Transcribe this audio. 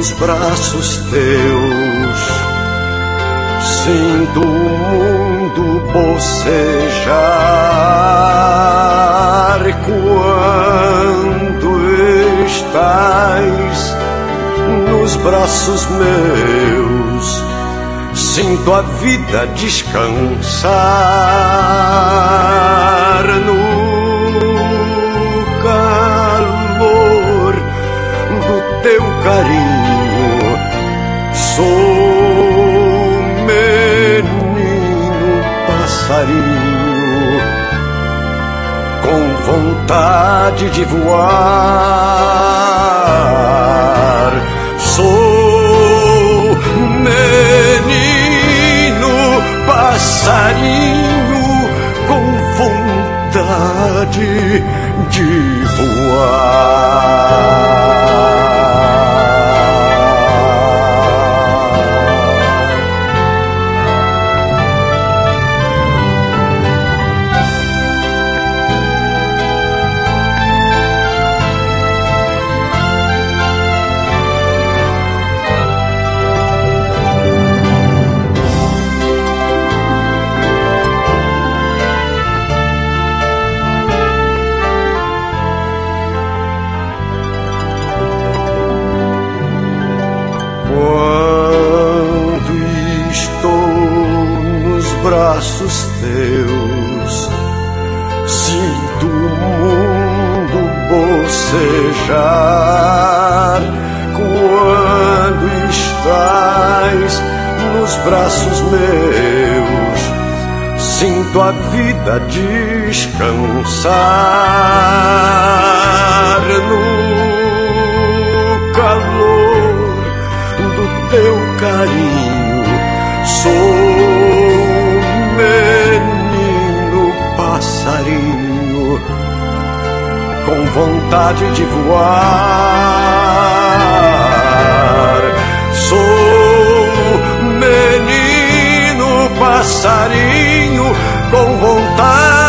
nos braços teus, sinto o mundo bocejar quando estás nos braços meus. Sinto a vida descansar no calor do teu carinho. Sou menino passarinho com vontade de voar. Sou menino passarinho com vontade de voar. Braços teus, sinto o mundo bocejar quando estás nos braços meus. Sinto a vida descansar no calor do teu carinho. Sou menino passarinho com vontade de voar. Sou menino passarinho com vontade